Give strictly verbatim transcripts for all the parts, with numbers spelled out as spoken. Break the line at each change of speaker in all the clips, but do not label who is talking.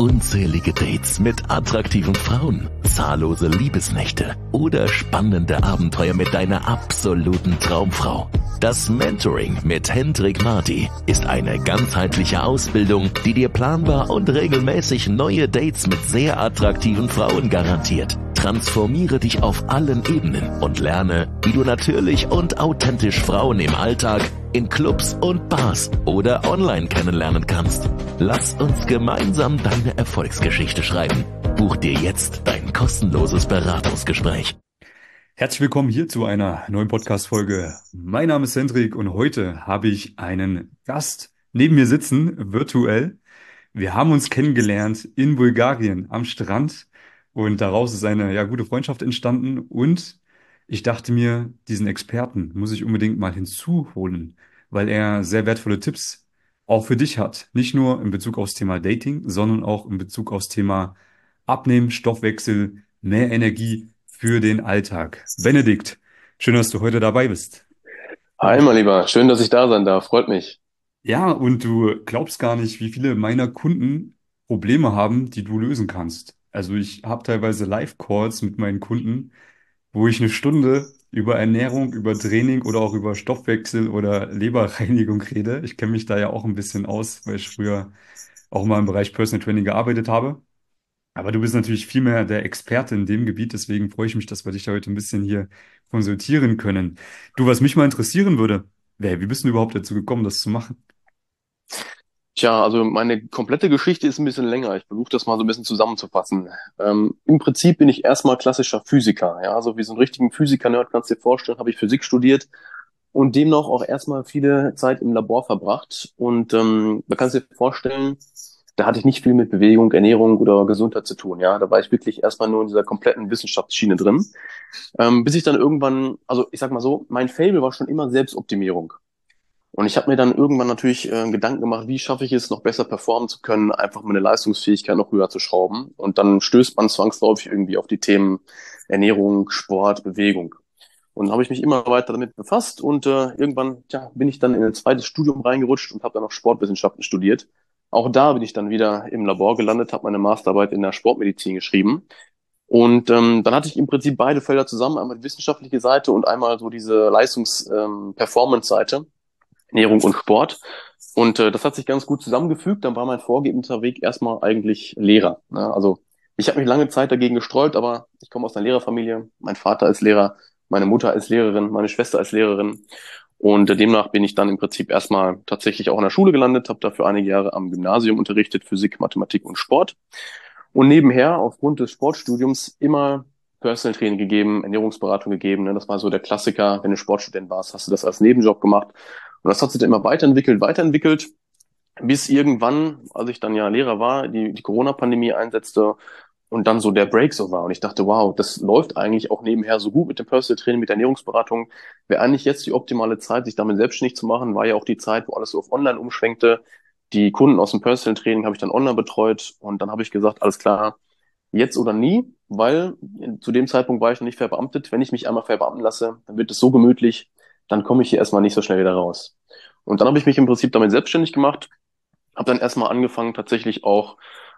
unzählige Dates mit attraktiven Frauen, zahllose Liebesnächte oder spannende Abenteuer mit deiner absoluten Traumfrau. Das Mentoring mit Hendrik Marty ist eine ganzheitliche Ausbildung, die dir planbar und regelmäßig neue Dates mit sehr attraktiven Frauen garantiert. Transformiere dich auf allen Ebenen und lerne, wie du natürlich und authentisch Frauen im Alltag, in Clubs und Bars oder online kennenlernen kannst. Lass uns gemeinsam deine Erfolgsgeschichte schreiben. Buch dir jetzt dein kostenloses Beratungsgespräch.
Herzlich willkommen hier zu einer neuen Podcast-Folge. Mein Name ist Hendrik und heute habe ich einen Gast neben mir sitzen, virtuell. Wir haben uns kennengelernt in Bulgarien am Strand und daraus ist eine ja, gute Freundschaft entstanden und ich dachte mir, diesen Experten muss ich unbedingt mal hinzuholen, weil er sehr wertvolle Tipps auch für dich hat. Nicht nur in Bezug aufs Thema Dating, sondern auch in Bezug aufs Thema Abnehmen, Stoffwechsel, mehr Energie für den Alltag. Benedikt, schön, dass du heute dabei bist.
Hi, mein Lieber. Schön, dass ich da sein darf. Freut mich.
Ja, und du glaubst gar nicht, wie viele meiner Kunden Probleme haben, die du lösen kannst. Also ich habe teilweise Live-Calls mit meinen Kunden, wo ich eine Stunde über Ernährung, über Training oder auch über Stoffwechsel oder Leberreinigung rede. Ich kenne mich da ja auch ein bisschen aus, weil ich früher auch mal im Bereich Personal Training gearbeitet habe. Aber du bist natürlich viel mehr der Experte in dem Gebiet, deswegen freue ich mich, dass wir dich da heute ein bisschen hier konsultieren können. Du, was mich mal interessieren würde, wer, wie bist du überhaupt dazu gekommen, das zu machen?
Tja, also meine komplette Geschichte ist ein bisschen länger. Ich versuche das mal so ein bisschen zusammenzufassen. Ähm, im Prinzip bin ich erstmal klassischer Physiker. Ja, also wie so einen richtigen Physiker-Nerd kannst du dir vorstellen, habe ich Physik studiert und demnach auch erstmal viele Zeit im Labor verbracht. Und ähm, da kannst du dir vorstellen, da hatte ich nicht viel mit Bewegung, Ernährung oder Gesundheit zu tun. Ja, da war ich wirklich erstmal nur in dieser kompletten Wissenschaftsschiene drin. Ähm, bis ich dann irgendwann, also ich sag mal so, mein Faible war schon immer Selbstoptimierung. Und ich habe mir dann irgendwann natürlich äh, Gedanken gemacht, wie schaffe ich es, noch besser performen zu können, einfach meine Leistungsfähigkeit noch höher zu schrauben. Und dann stößt man zwangsläufig irgendwie auf die Themen Ernährung, Sport, Bewegung. Und dann habe ich mich immer weiter damit befasst und äh, irgendwann tja, bin ich dann in ein zweites Studium reingerutscht und habe dann noch Sportwissenschaften studiert. Auch da bin ich dann wieder im Labor gelandet, habe meine Masterarbeit in der Sportmedizin geschrieben. Und ähm, dann hatte ich im Prinzip beide Felder zusammen, einmal die wissenschaftliche Seite und einmal so diese Leistungs-Performance-Seite. Ernährung und Sport. Und äh, das hat sich ganz gut zusammengefügt. Dann war mein vorgegebender Weg erstmal eigentlich Lehrer. Ne? Also ich habe mich lange Zeit dagegen gesträubt, aber ich komme aus einer Lehrerfamilie. Mein Vater ist Lehrer, meine Mutter ist Lehrerin, meine Schwester ist Lehrerin. Und äh, demnach bin ich dann im Prinzip erstmal tatsächlich auch in der Schule gelandet, habe dafür einige Jahre am Gymnasium unterrichtet, Physik, Mathematik und Sport. Und nebenher, aufgrund des Sportstudiums, immer Personal Training gegeben, Ernährungsberatung gegeben. Ne? Das war so der Klassiker. Wenn du Sportstudent warst, hast du das als Nebenjob gemacht. Und das hat sich dann immer weiterentwickelt, weiterentwickelt, bis irgendwann, als ich dann ja Lehrer war, die, die Corona-Pandemie einsetzte und dann so der Break so war. Und ich dachte, wow, das läuft eigentlich auch nebenher so gut mit dem Personal Training, mit der Ernährungsberatung. Wäre eigentlich jetzt die optimale Zeit, sich damit selbstständig zu machen. War ja auch die Zeit, wo alles so auf Online umschwenkte. Die Kunden aus dem Personal Training habe ich dann online betreut. Und dann habe ich gesagt, alles klar, jetzt oder nie, weil zu dem Zeitpunkt war ich noch nicht verbeamtet. Wenn ich mich einmal verbeamten lasse, dann wird es so gemütlich, dann komme ich hier erstmal nicht so schnell wieder raus. Und dann habe ich mich im Prinzip damit selbstständig gemacht, habe dann erstmal angefangen, tatsächlich auch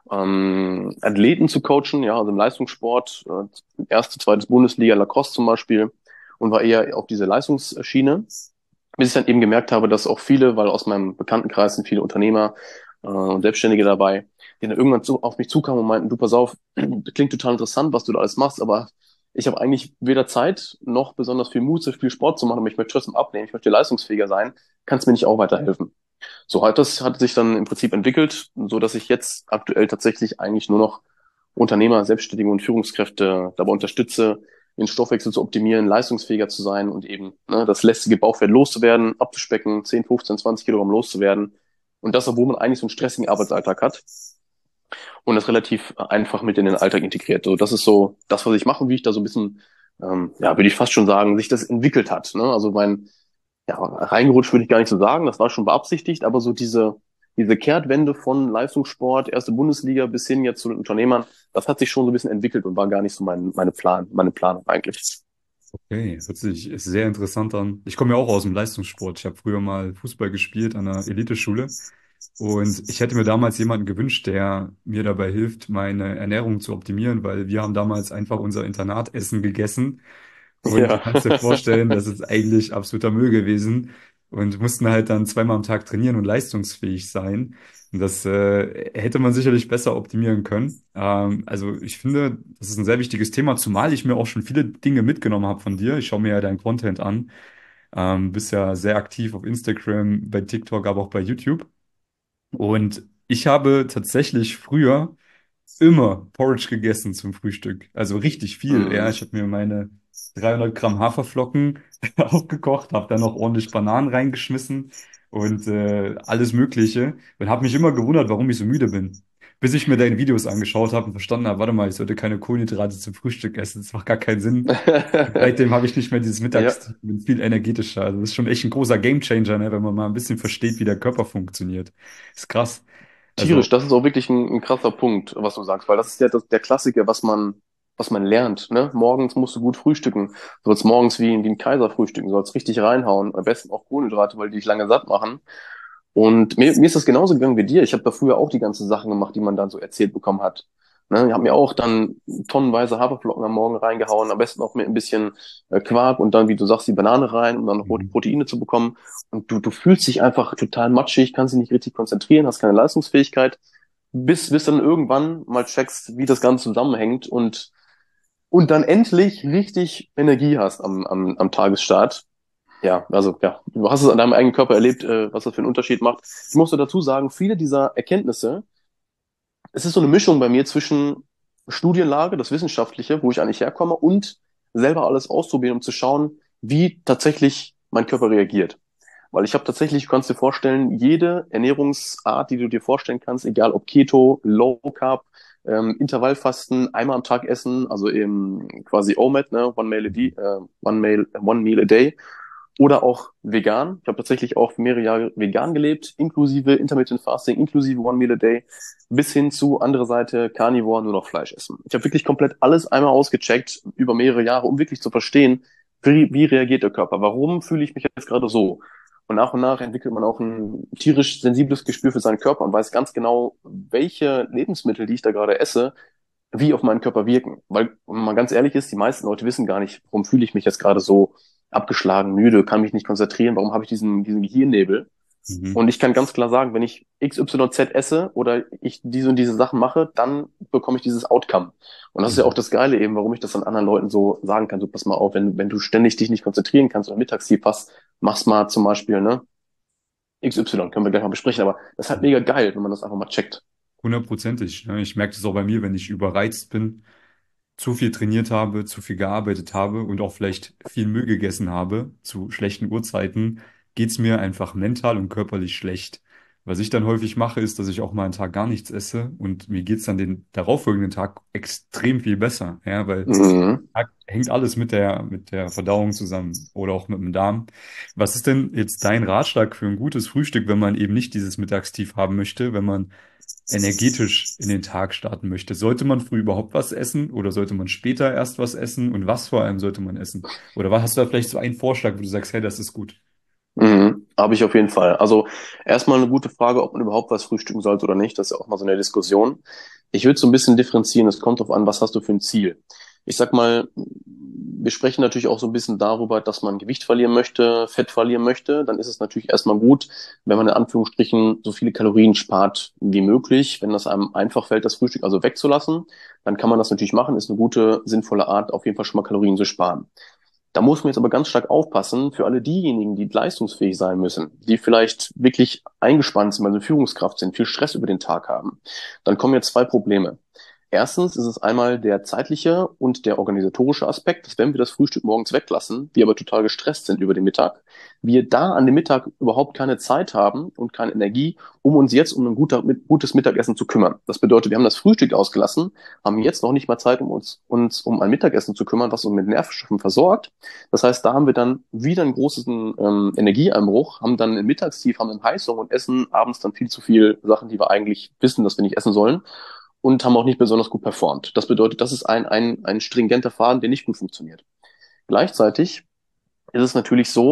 ähm, Athleten zu coachen, ja, also im Leistungssport, äh, erste, zweites Bundesliga, Lacrosse zum Beispiel, und war eher auf diese Leistungsschiene, bis ich dann eben gemerkt habe, dass auch viele, weil aus meinem Bekanntenkreis sind viele Unternehmer äh, und Selbstständige dabei, die dann irgendwann zu, auf mich zukamen und meinten, du, pass auf, das klingt total interessant, was du da alles machst, aber ich habe eigentlich weder Zeit noch besonders viel Mut, so viel Sport zu machen, aber ich möchte trotzdem abnehmen, ich möchte leistungsfähiger sein, kannst mir nicht auch weiterhelfen? So hat das hat sich dann im Prinzip entwickelt, so dass ich jetzt aktuell tatsächlich eigentlich nur noch Unternehmer, Selbstständige und Führungskräfte dabei unterstütze, den Stoffwechsel zu optimieren, leistungsfähiger zu sein und eben ne, das lästige Bauchfett loszuwerden, abzuspecken, zehn, fünfzehn, zwanzig Kilogramm loszuwerden. Und das, obwohl man eigentlich so einen stressigen Arbeitsalltag hat und das relativ einfach mit in den Alltag integriert. So, das ist so das, was ich mache und wie ich da so ein bisschen, ähm, ja, würde ich fast schon sagen, sich das entwickelt hat. Ne? Also mein, ja, reingerutscht würde ich gar nicht so sagen, das war schon beabsichtigt, aber so diese, diese Kehrtwende von Leistungssport, erste Bundesliga bis hin jetzt zu den Unternehmern, das hat sich schon so ein bisschen entwickelt und war gar nicht so mein, meine Plan, meine Planung eigentlich.
Okay, hört sich sehr interessant an. Ich komme ja auch aus dem Leistungssport. Ich habe früher mal Fußball gespielt an einer Eliteschule Und ich hätte mir damals jemanden gewünscht, der mir dabei hilft, meine Ernährung zu optimieren, weil wir haben damals einfach unser Internatessen gegessen. Und du
Ja.
kannst dir vorstellen, das ist eigentlich absoluter Müll gewesen und mussten halt dann zweimal am Tag trainieren und leistungsfähig sein. Und das äh, hätte man sicherlich besser optimieren können. Ähm, also ich finde, das ist ein sehr wichtiges Thema, zumal ich mir auch schon viele Dinge mitgenommen habe von dir. Ich schaue mir ja deinen Content an. Ähm, bist ja sehr aktiv auf Instagram, bei TikTok, aber auch bei YouTube. Und ich habe tatsächlich früher immer Porridge gegessen zum Frühstück. Also richtig viel. Ja,
Mhm.
ich habe mir meine dreihundert Gramm Haferflocken aufgekocht, habe dann noch ordentlich Bananen reingeschmissen und äh, alles Mögliche und habe mich immer gewundert, warum ich so müde bin. Bis ich mir deine Videos angeschaut habe und verstanden habe, warte mal, ich sollte keine Kohlenhydrate zum Frühstück essen. Das macht gar keinen Sinn. Seitdem habe ich nicht mehr dieses
Ja,
Mittagstief, bin viel energetischer. Also das ist schon echt ein großer Gamechanger, ne, wenn man mal ein bisschen versteht, wie der Körper funktioniert. Ist krass.
tierisch,
Also,
das ist auch wirklich ein, ein krasser Punkt, was du sagst, weil das ist ja das, der Klassiker, was man, was man lernt, ne? Morgens musst du gut frühstücken. Du sollst morgens wie, wie ein Kaiser frühstücken, du sollst richtig reinhauen, am besten auch Kohlenhydrate, weil die dich lange satt machen. Und mir, mir ist das genauso gegangen wie dir. Ich habe da früher auch die ganzen Sachen gemacht, die man dann so erzählt bekommen hat. Ne, ich habe mir auch dann tonnenweise Haferflocken am Morgen reingehauen, am besten auch mit ein bisschen äh, Quark und dann, wie du sagst, die Banane rein, um dann noch
mhm.
Proteine zu bekommen. Und du, du fühlst dich einfach total matschig, kannst dich nicht richtig konzentrieren, hast keine Leistungsfähigkeit, bis, bis dann irgendwann mal checkst, wie das Ganze zusammenhängt und, und dann endlich richtig Energie hast am, am, am Tagesstart. Ja, also ja, du hast es an deinem eigenen Körper erlebt, äh, was das für einen Unterschied macht. Ich muss dazu sagen, viele dieser Erkenntnisse, es ist so eine Mischung bei mir zwischen Studienlage, das Wissenschaftliche, wo ich eigentlich herkomme, und selber alles ausprobieren, um zu schauen, wie tatsächlich mein Körper reagiert. Weil ich habe tatsächlich, du kannst dir vorstellen, jede Ernährungsart, die du dir vorstellen kannst, egal ob Keto, Low Carb, ähm, Intervallfasten, einmal am Tag essen, also eben quasi O M A D, ne, One Meal a Day, äh, One Meal, One Meal a Day, oder auch vegan. Ich habe tatsächlich auch mehrere Jahre vegan gelebt, inklusive Intermittent Fasting, inklusive One Meal a Day, bis hin zu andere Seite Carnivore, nur noch Fleisch essen. Ich habe wirklich komplett alles einmal ausgecheckt über mehrere Jahre, um wirklich zu verstehen, wie, wie reagiert der Körper? Warum fühle ich mich jetzt gerade so? Und nach und nach entwickelt man auch ein tierisch sensibles Gespür für seinen Körper und weiß ganz genau, welche Lebensmittel, die ich da gerade esse, wie auf meinen Körper wirken. Weil, wenn man ganz ehrlich ist, die meisten Leute wissen gar nicht, warum fühle ich mich jetzt gerade so abgeschlagen, müde, kann mich nicht konzentrieren, warum habe ich diesen, diesen Gehirnnebel?
Mhm.
Und ich kann ganz klar sagen, wenn ich X Y Z esse oder ich diese und diese Sachen mache, dann bekomme ich dieses Outcome. Und das ist ja auch
Mhm.
das Geile eben, warum ich das an anderen Leuten so sagen kann. So, pass mal auf, wenn, wenn du ständig dich nicht konzentrieren kannst oder Mittagstief hast, mach's mal zum Beispiel, ne? X Y, können wir gleich mal besprechen, aber das ist halt mega geil, wenn man das einfach mal checkt.
Hundertprozentig. Ne? Ich merke das auch bei mir, wenn ich überreizt bin, zu viel trainiert habe, zu viel gearbeitet habe und auch vielleicht viel Müll gegessen habe zu schlechten Uhrzeiten, geht's mir einfach mental und körperlich schlecht. Was ich dann häufig mache, ist, dass ich auch mal einen Tag gar nichts esse und mir geht's dann den darauffolgenden Tag extrem viel besser. Ja, weil
Mhm.
Tag hängt alles mit der, mit der Verdauung zusammen oder auch mit dem Darm. Was ist denn jetzt dein Ratschlag für ein gutes Frühstück, wenn man eben nicht dieses Mittagstief haben möchte, wenn man energetisch in den Tag starten möchte? Sollte man früh überhaupt was essen oder sollte man später erst was essen und was vor allem sollte man essen? Oder was hast du da vielleicht so einen Vorschlag, wo du sagst, hey, das ist gut?
Mhm. Habe ich auf jeden Fall. Also erstmal eine gute Frage, ob man überhaupt was frühstücken sollte oder nicht. Das ist ja auch mal so eine Diskussion. Ich würde so ein bisschen differenzieren. Es kommt darauf an, was hast du für ein Ziel. Ich sag mal, wir sprechen natürlich auch so ein bisschen darüber, dass man Gewicht verlieren möchte, Fett verlieren möchte. Dann ist es natürlich erstmal gut, wenn man in Anführungsstrichen so viele Kalorien spart wie möglich. Wenn das einem einfach fällt, das Frühstück also wegzulassen, dann kann man das natürlich machen. Ist eine gute, sinnvolle Art, auf jeden Fall schon mal Kalorien zu sparen. Da muss man jetzt aber ganz stark aufpassen für alle diejenigen, die leistungsfähig sein müssen, die vielleicht wirklich eingespannt sind, weil sie Führungskraft sind, viel Stress über den Tag haben. Dann kommen jetzt zwei Probleme. Erstens ist es einmal der zeitliche und der organisatorische Aspekt, dass wenn wir das Frühstück morgens weglassen, wir aber total gestresst sind über den Mittag, wir da an dem Mittag überhaupt keine Zeit haben und keine Energie, um uns jetzt um ein guter, gutes Mittagessen zu kümmern. Das bedeutet, wir haben das Frühstück ausgelassen, haben jetzt noch nicht mal Zeit, um uns, uns um ein Mittagessen zu kümmern, was uns mit Nährstoffen versorgt. Das heißt, da haben wir dann wieder einen großen ähm, Energieeinbruch, haben dann ein Mittagstief, haben einen Heißhunger und essen abends dann viel zu viel Sachen, die wir eigentlich wissen, dass wir nicht essen sollen und haben auch nicht besonders gut performt. Das bedeutet, das ist ein, ein, ein stringenter Faden, der nicht gut funktioniert. Gleichzeitig ist es natürlich so,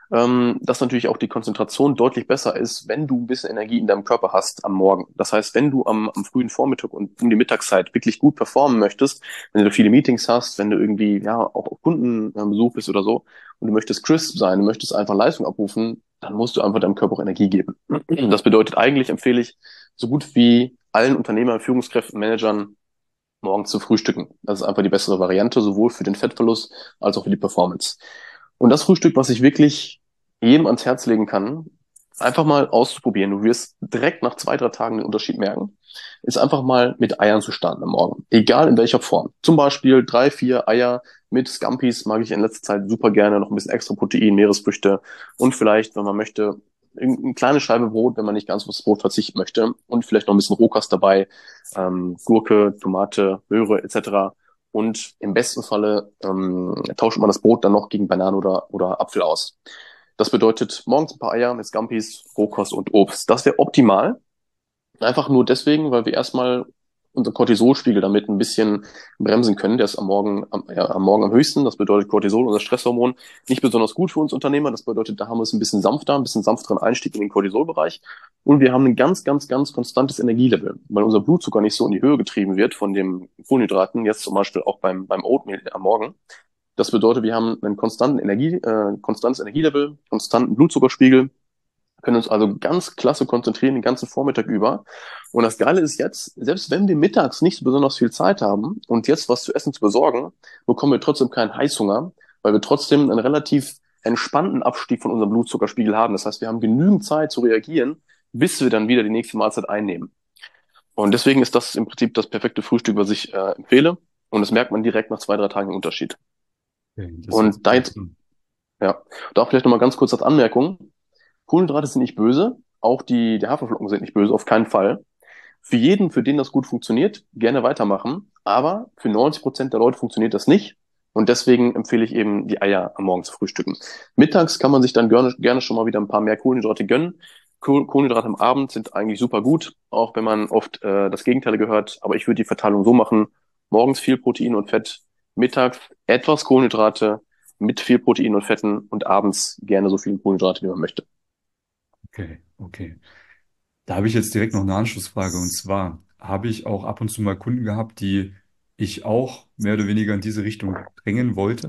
ähm, dass natürlich auch die Konzentration deutlich besser ist, wenn du ein bisschen Energie in deinem Körper hast am Morgen. Das heißt, wenn du am, am frühen Vormittag und um die Mittagszeit wirklich gut performen möchtest, wenn du viele Meetings hast, wenn du irgendwie ja auch auf Kundenbesuch bist oder so und du möchtest crisp sein, du möchtest einfach Leistung abrufen, dann musst du einfach deinem Körper auch Energie geben. Das bedeutet, eigentlich empfehle ich so gut wie allen Unternehmern, Führungskräften, Managern morgens zu frühstücken. Das ist einfach die bessere Variante, sowohl für den Fettverlust als auch für die Performance. Und das Frühstück, was ich wirklich jedem ans Herz legen kann, einfach mal auszuprobieren. Du wirst direkt nach zwei, drei Tagen den Unterschied merken, ist einfach mal mit Eiern zu starten am Morgen. Egal in welcher Form. Zum Beispiel drei, vier Eier mit Scampis mag ich in letzter Zeit super gerne. Noch ein bisschen extra Protein, Meeresfrüchte und vielleicht, wenn man möchte, eine kleine Scheibe Brot, wenn man nicht ganz auf das Brot verzichten möchte. Und vielleicht noch ein bisschen Rohkost dabei. Ähm, Gurke, Tomate, Möhre et cetera. Und im besten Falle ähm, tauscht man das Brot dann noch gegen Banane oder, oder Apfel aus. Das bedeutet morgens ein paar Eier mit Scampis, Rohkost und Obst. Das wäre optimal. Einfach nur deswegen, weil wir erstmal unseren Cortisolspiegel damit ein bisschen bremsen können. Der ist am Morgen am, ja, am Morgen am höchsten. Das bedeutet Cortisol, unser Stresshormon, nicht besonders gut für uns Unternehmer. Das bedeutet, da haben wir es ein bisschen sanfter, ein bisschen sanfteren Einstieg in den Cortisolbereich. Und wir haben ein ganz, ganz, ganz konstantes Energielevel, weil unser Blutzucker nicht so in die Höhe getrieben wird von den Kohlenhydraten, jetzt zum Beispiel auch beim, beim Oatmeal am Morgen. Das bedeutet, wir haben einen konstanten Energie, äh, konstantes Energielevel, konstanten Blutzuckerspiegel, können uns also ganz klasse konzentrieren den ganzen Vormittag über. Und das Geile ist jetzt, selbst wenn wir mittags nicht so besonders viel Zeit haben und jetzt was zu essen zu besorgen, bekommen wir trotzdem keinen Heißhunger, weil wir trotzdem einen relativ entspannten Abstieg von unserem Blutzuckerspiegel haben. Das heißt, wir haben genügend Zeit zu reagieren, bis wir dann wieder die nächste Mahlzeit einnehmen. Und deswegen ist das im Prinzip das perfekte Frühstück, was ich äh, empfehle. Und das merkt man direkt nach zwei, drei Tagen den Unterschied.
Okay, das hört
Und
sich
da
gut
jetzt,
an.
ja, da vielleicht nochmal ganz kurz als Anmerkung. Kohlenhydrate sind nicht böse, auch die, die Haferflocken sind nicht böse, auf keinen Fall. Für jeden, für den das gut funktioniert, gerne weitermachen, aber für neunzig Prozent der Leute funktioniert das nicht und deswegen empfehle ich eben, die Eier am Morgen zu frühstücken. Mittags kann man sich dann gerne, gerne schon mal wieder ein paar mehr Kohlenhydrate gönnen. Koh- Kohlenhydrate am Abend sind eigentlich super gut, auch wenn man oft äh, das Gegenteil gehört, aber ich würde die Verteilung so machen, morgens viel Protein und Fett, mittags etwas Kohlenhydrate mit viel Protein und Fetten und abends gerne so viele Kohlenhydrate, wie man möchte.
Okay, okay. Da habe ich jetzt direkt noch eine Anschlussfrage. Und zwar habe ich auch ab und zu mal Kunden gehabt, die ich auch mehr oder weniger in diese Richtung drängen wollte.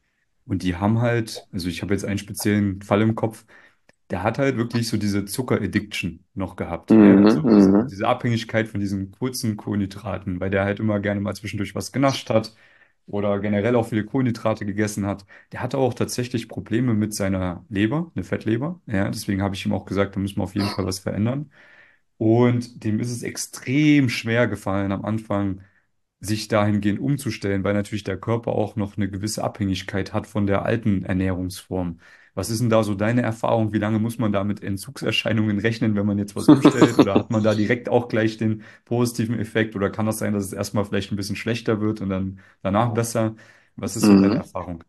Und die haben halt, also ich habe jetzt einen speziellen Fall im Kopf, der hat halt wirklich so diese Zucker-Addiction noch gehabt. Ja,
Mhm,
also diese,
mhm.
diese Abhängigkeit von diesen kurzen Kohlenhydraten, weil der halt immer gerne mal zwischendurch was genascht hat oder generell auch viele Kohlenhydrate gegessen hat. Der hatte auch tatsächlich Probleme mit seiner Leber, eine Fettleber. Ja, deswegen habe ich ihm auch gesagt, da müssen wir auf jeden Fall was verändern. Und dem ist es extrem schwer gefallen am Anfang, sich dahingehend umzustellen, weil natürlich der Körper auch noch eine gewisse Abhängigkeit hat von der alten Ernährungsform. Was ist denn da so deine Erfahrung? Wie lange muss man da mit Entzugserscheinungen rechnen, wenn man jetzt was umstellt? Oder hat man da direkt auch gleich den positiven Effekt? Oder kann das sein, dass es erstmal vielleicht ein bisschen schlechter wird und dann danach besser? Was ist so deine
Mhm.
Erfahrung?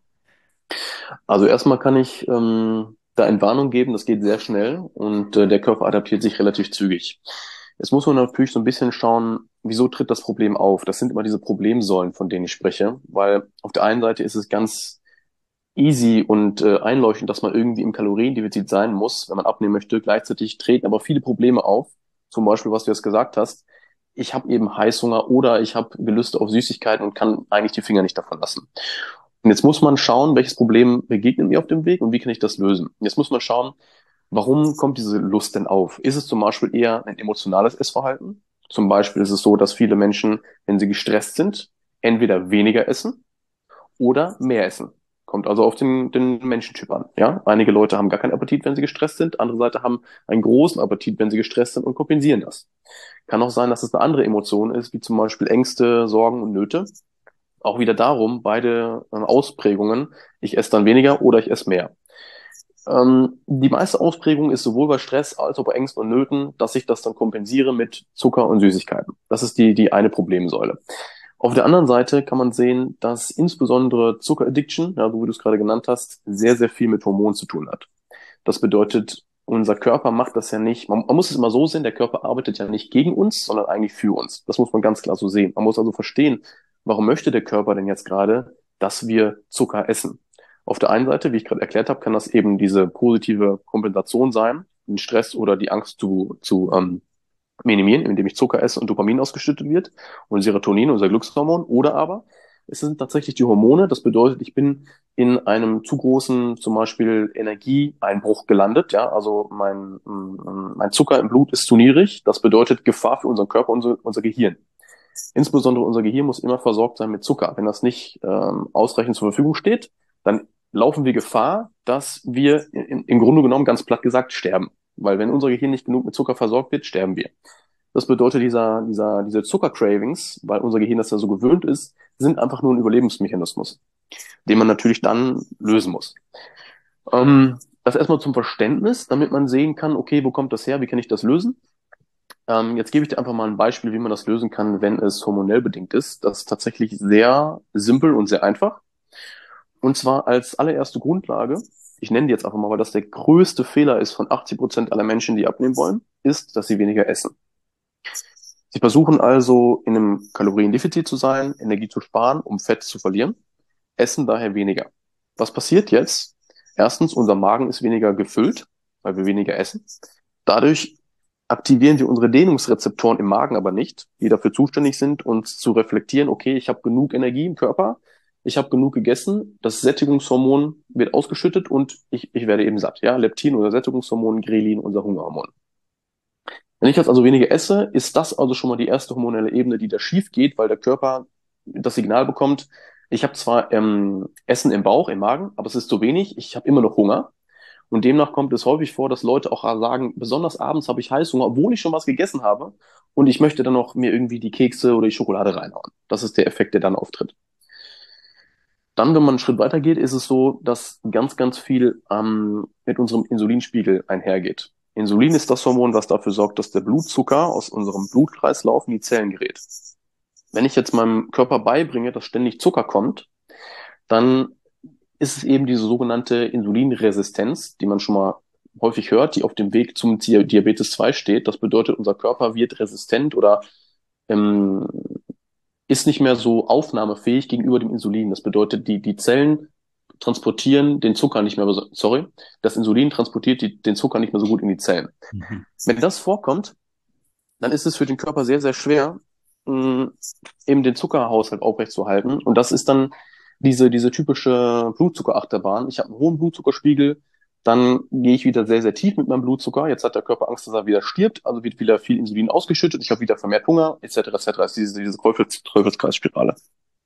Also erstmal kann ich ähm, da Entwarnung geben, das geht sehr schnell und äh, der Körper adaptiert sich relativ zügig. Jetzt muss man natürlich so ein bisschen schauen, wieso tritt das Problem auf? Das sind immer diese Problemsäulen, von denen ich spreche, weil auf der einen Seite ist es ganz easy und äh, einleuchtend, dass man irgendwie im Kaloriendefizit sein muss, wenn man abnehmen möchte. Gleichzeitig treten aber viele Probleme auf, zum Beispiel, was du jetzt gesagt hast. Ich habe eben Heißhunger oder ich habe Gelüste auf Süßigkeiten und kann eigentlich die Finger nicht davon lassen. Und jetzt muss man schauen, welches Problem begegnet mir auf dem Weg und wie kann ich das lösen. Und jetzt muss man schauen, warum kommt diese Lust denn auf? Ist es zum Beispiel eher ein emotionales Essverhalten? Zum Beispiel ist es so, dass viele Menschen, wenn sie gestresst sind, entweder weniger essen oder mehr essen. Kommt also auf den, den Menschentyp an. Ja? Einige Leute haben gar keinen Appetit, wenn sie gestresst sind. Andere Seite haben einen großen Appetit, wenn sie gestresst sind und kompensieren das. Kann auch sein, dass es eine andere Emotion ist, wie zum Beispiel Ängste, Sorgen und Nöte. Auch wieder darum, beide äh, Ausprägungen. Ich esse dann weniger oder ich esse mehr. Ähm, die meiste Ausprägung ist sowohl bei Stress als auch bei Ängsten und Nöten, dass ich das dann kompensiere mit Zucker und Süßigkeiten. Das ist die, die eine Problemsäule. Auf der anderen Seite kann man sehen, dass insbesondere Zuckeraddiction, ja, so wie du es gerade genannt hast, sehr, sehr viel mit Hormonen zu tun hat. Das bedeutet, unser Körper macht das ja nicht, man, man muss es immer so sehen, der Körper arbeitet ja nicht gegen uns, sondern eigentlich für uns. Das muss man ganz klar so sehen. Man muss also verstehen, warum möchte der Körper denn jetzt gerade, dass wir Zucker essen? Auf der einen Seite, wie ich gerade erklärt habe, kann das eben diese positive Kompensation sein, den Stress oder die Angst zu, zu ähm, minimieren, indem ich Zucker esse und Dopamin ausgeschüttet wird und Serotonin, unser Glückshormon. Oder aber es sind tatsächlich die Hormone. Das bedeutet, ich bin in einem zu großen, zum Beispiel Energieeinbruch gelandet. Ja, also mein, mm, mein Zucker im Blut ist zu niedrig. Das bedeutet Gefahr für unseren Körper, unser, unser Gehirn. Insbesondere unser Gehirn muss immer versorgt sein mit Zucker. Wenn das nicht ähm, ausreichend zur Verfügung steht, dann laufen wir Gefahr, dass wir in, im Grunde genommen ganz platt gesagt sterben. Weil wenn unser Gehirn nicht genug mit Zucker versorgt wird, sterben wir. Das bedeutet, dieser, dieser, diese Zuckercravings, weil unser Gehirn das ja so gewöhnt ist, sind einfach nur ein Überlebensmechanismus, den man natürlich dann lösen muss. Ähm, das erstmal zum Verständnis, damit man sehen kann, okay, wo kommt das her, wie kann ich das lösen? Ähm, jetzt gebe ich dir einfach mal ein Beispiel, wie man das lösen kann, wenn es hormonell bedingt ist. Das ist tatsächlich sehr simpel und sehr einfach. Und zwar als allererste Grundlage, ich nenne die jetzt einfach mal, weil das der größte Fehler ist von achtzig Prozent aller Menschen, die abnehmen wollen, ist, dass sie weniger essen. Sie versuchen also in einem Kaloriendefizit zu sein, Energie zu sparen, um Fett zu verlieren, essen daher weniger. Was passiert jetzt? Erstens, unser Magen ist weniger gefüllt, weil wir weniger essen. Dadurch aktivieren wir unsere Dehnungsrezeptoren im Magen aber nicht, die dafür zuständig sind, uns zu reflektieren, okay, ich habe genug Energie im Körper, ich habe genug gegessen, das Sättigungshormon wird ausgeschüttet und ich, ich werde eben satt. Ja, Leptin, unser Sättigungshormon, Grelin, unser Hungerhormon. Wenn ich jetzt also weniger esse, ist das also schon mal die erste hormonelle Ebene, die da schief geht, weil der Körper das Signal bekommt, ich habe zwar ähm, Essen im Bauch, im Magen, aber es ist zu wenig, ich habe immer noch Hunger. Und demnach kommt es häufig vor, dass Leute auch sagen, besonders abends habe ich Heißhunger, obwohl ich schon was gegessen habe und ich möchte dann noch mir irgendwie die Kekse oder die Schokolade reinhauen. Das ist der Effekt, der dann auftritt. Dann, wenn man einen Schritt weiter geht, ist es so, dass ganz, ganz viel ähm, mit unserem Insulinspiegel einhergeht. Insulin ist das Hormon, was dafür sorgt, dass der Blutzucker aus unserem Blutkreislauf in die Zellen gerät. Wenn ich jetzt meinem Körper beibringe, dass ständig Zucker kommt, dann ist es eben diese sogenannte Insulinresistenz, die man schon mal häufig hört, die auf dem Weg zum Diabetes zwei steht. Das bedeutet, unser Körper wird resistent oder ähm, ist nicht mehr so aufnahmefähig gegenüber dem Insulin. Das bedeutet, die, die Zellen transportieren den Zucker nicht mehr, sorry, das Insulin transportiert die, den Zucker nicht mehr so gut in die Zellen. Mhm. Wenn das vorkommt, dann ist es für den Körper sehr, sehr schwer, mh, eben den Zuckerhaushalt aufrechtzuerhalten. Und das ist dann diese, diese typische Blutzuckerachterbahn. Ich habe einen hohen Blutzuckerspiegel, dann gehe ich wieder sehr, sehr tief mit meinem Blutzucker. Jetzt hat der Körper Angst, dass er wieder stirbt, also wird wieder viel Insulin ausgeschüttet. Ich habe wieder vermehrt Hunger, et cetera et cetera. Das ist diese, diese Teufels, Teufelskreisspirale.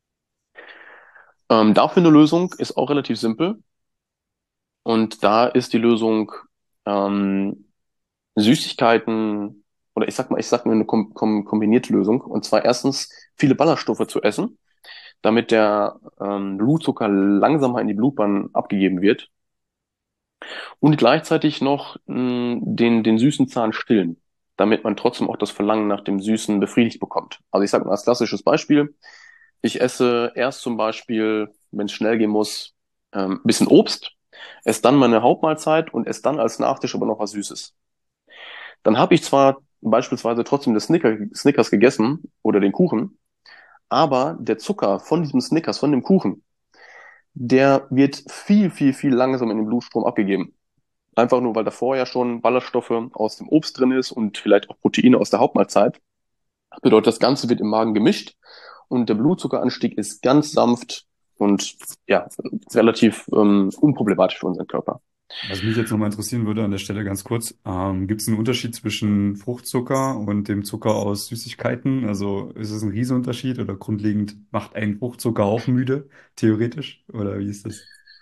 Ähm, dafür eine Lösung ist auch relativ simpel. Und da ist die Lösung ähm, Süßigkeiten, oder ich sag mal, ich sag mal eine kom kom kombinierte Lösung. Und zwar erstens viele Ballaststoffe zu essen, damit der ähm, Blutzucker langsamer in die Blutbahn abgegeben wird. Und gleichzeitig noch mh, den, den süßen Zahn stillen, damit man trotzdem auch das Verlangen nach dem Süßen befriedigt bekommt. Also ich sage mal als klassisches Beispiel, ich esse erst zum Beispiel, wenn es schnell gehen muss, ähm, ein bisschen Obst, esse dann meine Hauptmahlzeit und esse dann als Nachtisch aber noch was Süßes. Dann habe ich zwar beispielsweise trotzdem das Snicker, Snickers gegessen oder den Kuchen, aber der Zucker von diesem Snickers, von dem Kuchen, der wird viel, viel, viel langsamer in den Blutstrom abgegeben. Einfach nur, weil da vorher schon Ballaststoffe aus dem Obst drin ist und vielleicht auch Proteine aus der Hauptmahlzeit. Das bedeutet, das Ganze wird im Magen gemischt und der Blutzuckeranstieg ist ganz sanft und ja, relativ ähm, unproblematisch für unseren Körper.
Was mich jetzt nochmal interessieren würde an der Stelle ganz kurz, ähm, gibt es einen Unterschied zwischen Fruchtzucker und dem Zucker aus Süßigkeiten? Also ist es ein Riesenunterschied oder grundlegend macht ein Fruchtzucker auch müde, theoretisch? Oder wie ist das?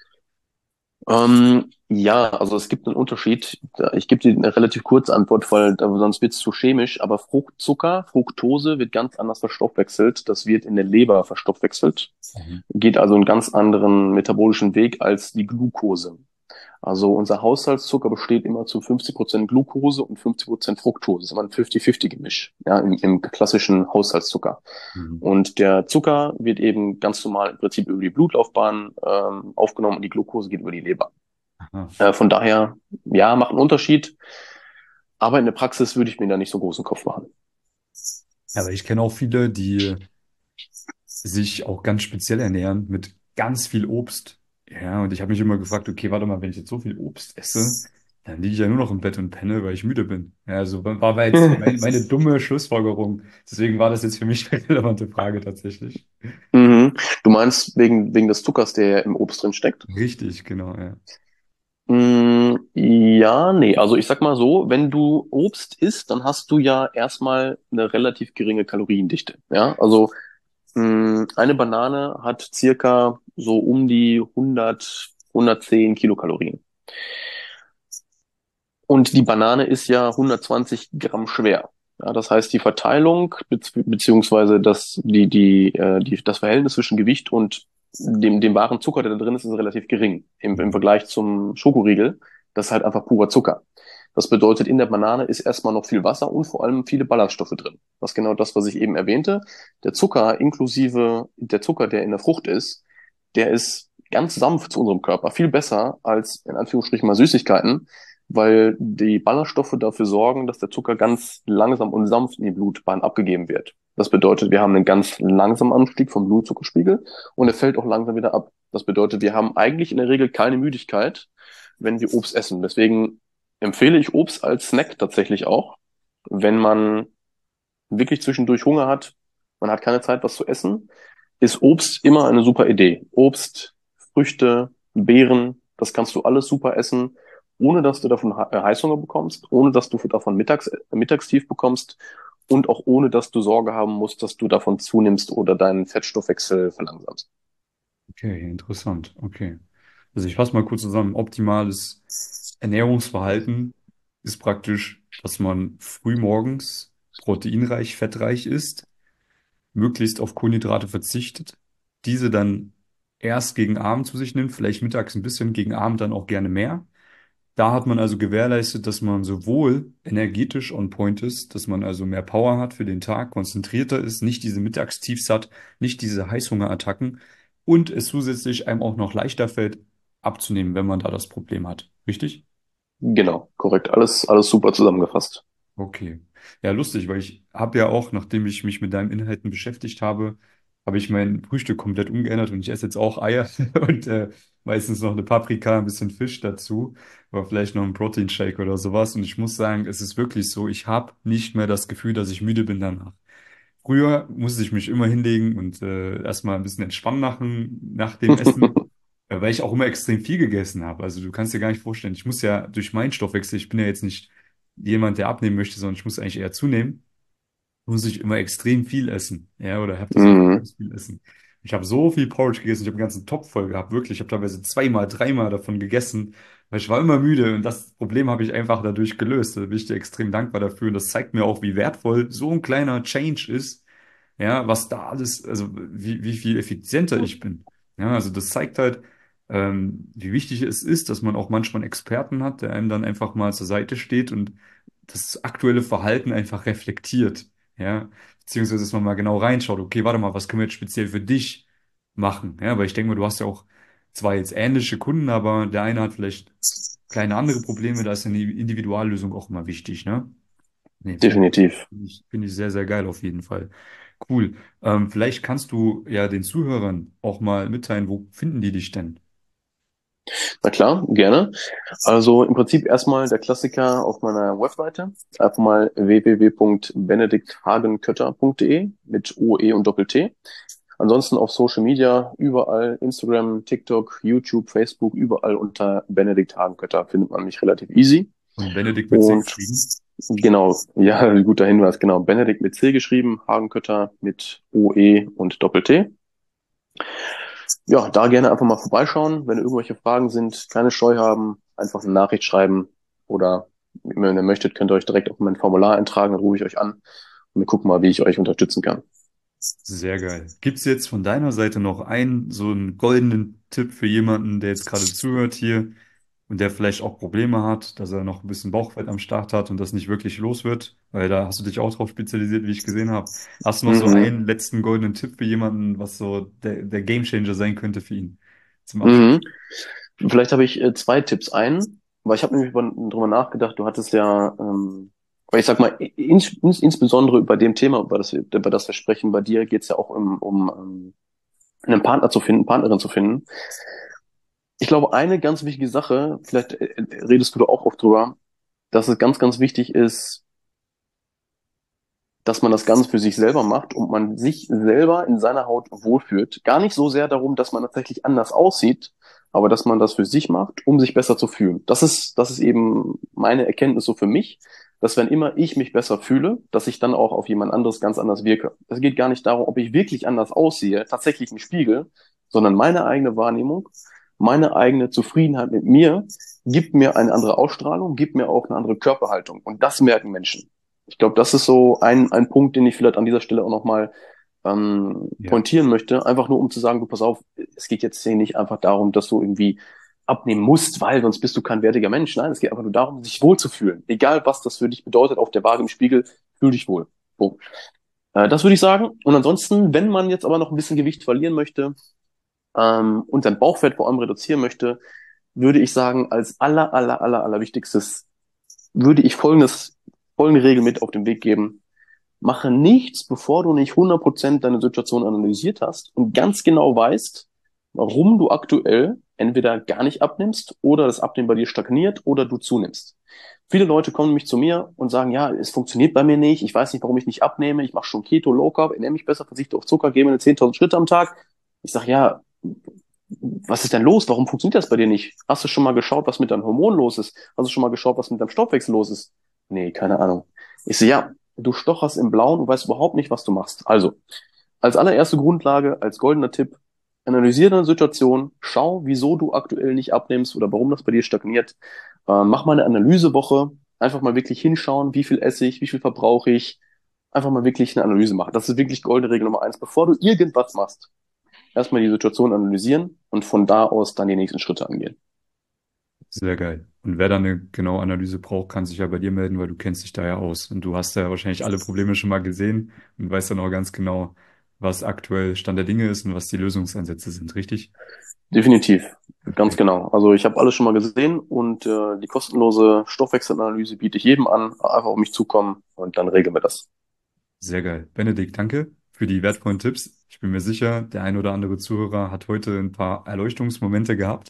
Ähm, ja, also es gibt einen Unterschied. Ich gebe dir eine relativ kurze Antwort, weil sonst wird es zu chemisch. Aber Fruchtzucker, Fructose wird ganz anders verstoffwechselt. Das wird in der Leber verstoffwechselt. Mhm. Geht also einen ganz anderen metabolischen Weg als die Glucose. Also unser Haushaltszucker besteht immer zu fünfzig Prozent Glucose und fünfzig Prozent Fructose. Das ist immer ein fünfzig fünfzig Gemisch, ja, im, im klassischen Haushaltszucker. Mhm. Und der Zucker wird eben ganz normal im Prinzip über die Blutlaufbahn ähm, aufgenommen und die Glucose geht über die Leber. Äh, von daher, ja, macht einen Unterschied. Aber in der Praxis würde ich mir da nicht so großen Kopf machen.
Ja, aber ich kenne auch viele, die sich auch ganz speziell ernähren mit ganz viel Obst. Ja, und ich habe mich immer gefragt, okay, warte mal, wenn ich jetzt so viel Obst esse, dann liege ich ja nur noch im Bett und penne, weil ich müde bin. Ja, also war war jetzt meine, meine dumme Schlussfolgerung. Deswegen war das jetzt für mich eine relevante Frage tatsächlich.
Mhm. Du meinst wegen, wegen des Zuckers, der ja im Obst drin steckt?
Richtig, genau, ja.
Mm, ja, nee. Also ich sag mal so, wenn du Obst isst, dann hast du ja erstmal eine relativ geringe Kaloriendichte. Ja, also mh, eine Banane hat circa so um die hundert, hundertzehn Kilokalorien. Und die Banane ist ja hundertzwanzig Gramm schwer. Ja, das heißt, die Verteilung bezieh- beziehungsweise das, die, die, äh, die, das Verhältnis zwischen Gewicht und dem, dem wahren Zucker, der da drin ist, ist relativ gering im, im
Mhm.
Vergleich zum Schokoriegel. Das ist halt einfach purer Zucker. Das bedeutet, in der Banane ist erstmal noch viel Wasser und vor allem viele Ballaststoffe drin. Das ist genau das, was ich eben erwähnte. Der Zucker inklusive der Zucker, der in der Frucht ist, der ist ganz sanft zu unserem Körper, viel besser als in Anführungsstrichen mal Süßigkeiten, weil die Ballaststoffe dafür sorgen, dass der Zucker ganz langsam und sanft in die Blutbahn abgegeben wird. Das bedeutet, wir haben einen ganz langsamen Anstieg vom Blutzuckerspiegel und er fällt auch langsam wieder ab. Das bedeutet, wir haben eigentlich in der Regel keine Müdigkeit, wenn wir Obst essen. Deswegen empfehle ich Obst als Snack tatsächlich auch, wenn man wirklich zwischendurch Hunger hat, man hat keine Zeit, was zu essen, ist Obst immer eine super Idee. Obst, Früchte, Beeren, das kannst du alles super essen, ohne dass du davon He- äh, Heißhunger bekommst, ohne dass du davon Mittags, äh, Mittagstief bekommst und auch ohne dass du Sorge haben musst, dass du davon zunimmst oder deinen Fettstoffwechsel verlangsamst.
Okay, interessant. Okay. Also ich fasse mal kurz zusammen. Optimales Ernährungsverhalten ist praktisch, dass man früh morgens proteinreich, fettreich isst, möglichst auf Kohlenhydrate verzichtet, diese dann erst gegen Abend zu sich nimmt, vielleicht mittags ein bisschen, gegen Abend dann auch gerne mehr. Da hat man also gewährleistet, dass man sowohl energetisch on point ist, dass man also mehr Power hat für den Tag, konzentrierter ist, nicht diese Mittagstiefs hat, nicht diese Heißhungerattacken und es zusätzlich einem auch noch leichter fällt, abzunehmen, wenn man da das Problem hat. Richtig?
Genau, korrekt. Alles, alles super zusammengefasst.
Okay. Ja, lustig, weil ich habe ja auch, nachdem ich mich mit deinen Inhalten beschäftigt habe, habe ich mein Frühstück komplett umgeändert und ich esse jetzt auch Eier und äh, meistens noch eine Paprika, ein bisschen Fisch dazu, aber vielleicht noch ein Proteinshake oder sowas. Und ich muss sagen, es ist wirklich so, ich habe nicht mehr das Gefühl, dass ich müde bin danach. Früher musste ich mich immer hinlegen und äh, erstmal ein bisschen entspannen machen nach dem Essen, äh, weil ich auch immer extrem viel gegessen habe. Also du kannst dir gar nicht vorstellen, ich muss ja durch meinen Stoffwechsel, ich bin ja jetzt nicht jemand, der abnehmen möchte, sondern ich muss eigentlich eher zunehmen, muss ich immer extrem viel essen. Ja, oder habe das Gefühl, ich
Mhm.
muss viel essen. Ich habe so viel Porridge gegessen, ich habe einen ganzen Topf voll gehabt, wirklich. Ich habe teilweise zweimal, dreimal davon gegessen, weil ich war immer müde und das Problem habe ich einfach dadurch gelöst. Da bin ich dir extrem dankbar dafür und das zeigt mir auch, wie wertvoll so ein kleiner Change ist. Ja, was da alles, also wie, wie viel effizienter ich bin. Ja, also das zeigt halt, ähm, wie wichtig es ist, dass man auch manchmal einen Experten hat, der einem dann einfach mal zur Seite steht und das aktuelle Verhalten einfach reflektiert. Ja, beziehungsweise, dass man mal genau reinschaut, okay, warte mal, was können wir jetzt speziell für dich machen? Ja, weil ich denke mal, du hast ja auch zwar jetzt ähnliche Kunden, aber der eine hat vielleicht kleine andere Probleme, da ist eine Individuallösung auch immer wichtig, ne? Nee, finde ich,
Definitiv.
finde ich, finde ich sehr, sehr geil auf jeden Fall. Cool. Ähm, vielleicht kannst du ja den Zuhörern auch mal mitteilen, wo finden die dich denn?
Na klar, gerne. Also im Prinzip erstmal der Klassiker auf meiner Webseite. Einfach mal w w w punkt benedikt hagenkötter punkt d e mit O E und Doppel-T. Ansonsten auf Social Media, überall, Instagram, TikTok, YouTube, Facebook, überall unter Benedikt Hagenkötter findet man mich relativ easy.
Und Benedikt mit C
Und
geschrieben?
genau, ja, guter Hinweis, genau. Benedikt mit C geschrieben, Hagenkötter mit O E und Doppel-T. Ja, da gerne einfach mal vorbeischauen. Wenn irgendwelche Fragen sind, keine Scheu haben, einfach eine Nachricht schreiben oder wenn ihr möchtet, könnt ihr euch direkt auf mein Formular eintragen, dann rufe ich euch an und wir gucken mal, wie ich euch unterstützen kann.
Sehr geil. Gibt es jetzt von deiner Seite noch einen, so einen goldenen Tipp für jemanden, der jetzt gerade zuhört hier und der vielleicht auch Probleme hat, dass er noch ein bisschen Bauchfett am Start hat und das nicht wirklich los wird? Weil da hast du dich auch drauf spezialisiert, wie ich gesehen habe. Hast du noch so
Mhm.
einen letzten goldenen Tipp für jemanden, was so der, der Gamechanger sein könnte für ihn zum Abschluss?
Mhm. Vielleicht habe ich äh, zwei Tipps. Einen, weil ich habe nämlich über- drüber nachgedacht, du hattest ja, ähm, weil ich sag mal, ins, ins, insbesondere über dem Thema, über das, wir- über das wir sprechen, bei dir geht es ja auch um, um ähm, einen Partner zu finden, Partnerin zu finden. Ich glaube, eine ganz wichtige Sache, vielleicht äh, äh, redest du da auch oft drüber, dass es ganz, ganz wichtig ist, dass man das Ganze für sich selber macht und man sich selber in seiner Haut wohlfühlt. Gar nicht so sehr darum, dass man tatsächlich anders aussieht, aber dass man das für sich macht, um sich besser zu fühlen. Das ist, das ist eben meine Erkenntnis so für mich, dass wenn immer ich mich besser fühle, dass ich dann auch auf jemand anderes ganz anders wirke. Es geht gar nicht darum, ob ich wirklich anders aussehe, tatsächlich im Spiegel, sondern meine eigene Wahrnehmung, meine eigene Zufriedenheit mit mir gibt mir eine andere Ausstrahlung, gibt mir auch eine andere Körperhaltung. Und das merken Menschen. Ich glaube, das ist so ein, ein Punkt, den ich vielleicht an dieser Stelle auch nochmal ähm,
Ja,
pointieren möchte. Einfach nur, um zu sagen, du pass auf, es geht jetzt hier nicht einfach darum, dass du irgendwie abnehmen musst, weil sonst bist du kein wertiger Mensch. Nein, es geht einfach nur darum, sich wohlzufühlen. Egal, was das für dich bedeutet, auf der Waage im Spiegel, fühl dich wohl. Punkt. Äh, das würde ich sagen. Und ansonsten, wenn man jetzt aber noch ein bisschen Gewicht verlieren möchte ähm, und sein Bauchfett vor allem reduzieren möchte, würde ich sagen, als aller, aller, aller, aller Wichtigstes würde ich folgendes, folgende Regel mit auf den Weg geben. Mache nichts, bevor du nicht hundert Prozent deine Situation analysiert hast und ganz genau weißt, warum du aktuell entweder gar nicht abnimmst oder das Abnehmen bei dir stagniert oder du zunimmst. Viele Leute kommen nämlich zu mir und sagen, ja, es funktioniert bei mir nicht, ich weiß nicht, warum ich nicht abnehme, ich mache schon Keto, Low Carb, ernähre mich besser, verzichte auf Zucker, gehe meine zehntausend Schritte am Tag. Ich sage, ja, was ist denn los? Warum funktioniert das bei dir nicht? Hast du schon mal geschaut, was mit deinem Hormon los ist? Hast du schon mal geschaut, was mit deinem Stoffwechsel los ist? Nee, keine Ahnung. Ich so, ja, du stocherst im Blauen und weißt überhaupt nicht, was du machst. Also, als allererste Grundlage, als goldener Tipp, analysiere deine Situation, schau, wieso du aktuell nicht abnimmst oder warum das bei dir stagniert. Äh, mach mal eine Analysewoche, einfach mal wirklich hinschauen, wie viel esse ich, wie viel verbrauche ich. Einfach mal wirklich eine Analyse machen. Das ist wirklich goldene Regel Nummer eins. Bevor du irgendwas machst, erstmal die Situation analysieren und von da aus dann die nächsten Schritte angehen.
sehr geil. Und wer da eine genaue Analyse braucht, kann sich ja bei dir melden, weil du kennst dich da ja aus. Und du hast ja wahrscheinlich alle Probleme schon mal gesehen und weißt dann auch ganz genau, was aktuell Stand der Dinge ist und was die Lösungsansätze sind, richtig?
Definitiv, ganz
Perfekt.
genau. Also ich habe alles schon mal gesehen und äh, die kostenlose Stoffwechselanalyse biete ich jedem an. Einfach auf mich zukommen und dann regeln wir das.
Sehr geil. Benedikt, danke für die wertvollen Tipps. Ich bin mir sicher, der ein oder andere Zuhörer hat heute ein paar Erleuchtungsmomente gehabt.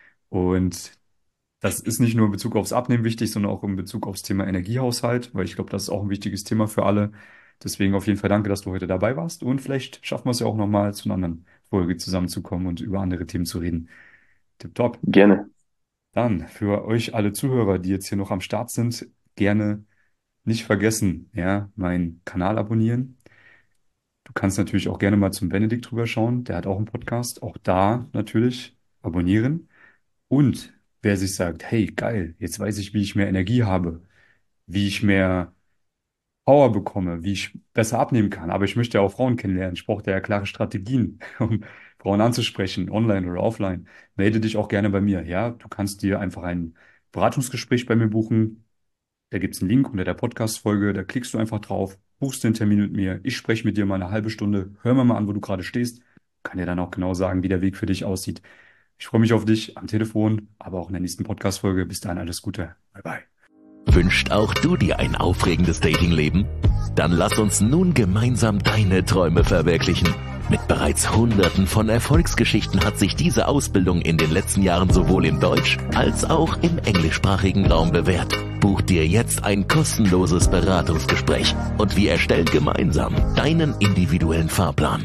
Und das ist nicht nur in Bezug aufs Abnehmen wichtig, sondern auch in Bezug aufs Thema Energiehaushalt, weil ich glaube, das ist auch ein wichtiges Thema für alle. Deswegen auf jeden Fall danke, dass du heute dabei warst. Und vielleicht schaffen wir es ja auch nochmal zu einer anderen Folge zusammenzukommen und über andere Themen zu reden. Tipptopp.
Gerne.
Dann für euch alle Zuhörer, die jetzt hier noch am Start sind, gerne nicht vergessen, ja, meinen Kanal abonnieren. Du kannst natürlich auch gerne mal zum Benedikt drüber schauen. Der hat auch einen Podcast. Auch da natürlich abonnieren. Und wer sich sagt, hey, geil, jetzt weiß ich, wie ich mehr Energie habe, wie ich mehr Power bekomme, wie ich besser abnehmen kann. Aber ich möchte ja auch Frauen kennenlernen. Ich brauche da ja klare Strategien, um Frauen anzusprechen, online oder offline. Melde dich auch gerne bei mir. Ja, du kannst dir einfach ein Beratungsgespräch bei mir buchen. Da gibt es einen Link unter der Podcast-Folge. Da klickst du einfach drauf, buchst den Termin mit mir. Ich spreche mit dir mal eine halbe Stunde. Hör mir mal an, wo du gerade stehst. Kann dir dann auch genau sagen, wie der Weg für dich aussieht. Ich freue mich auf dich am Telefon, aber auch in der nächsten Podcast-Folge. Bis dahin alles Gute. Bye, bye.
Wünscht auch du dir ein aufregendes Datingleben? Dann lass uns nun gemeinsam deine Träume verwirklichen. Mit bereits Hunderten von Erfolgsgeschichten hat sich diese Ausbildung in den letzten Jahren sowohl im Deutsch- als auch im englischsprachigen Raum bewährt. Buch dir jetzt ein kostenloses Beratungsgespräch und wir erstellen gemeinsam deinen individuellen Fahrplan.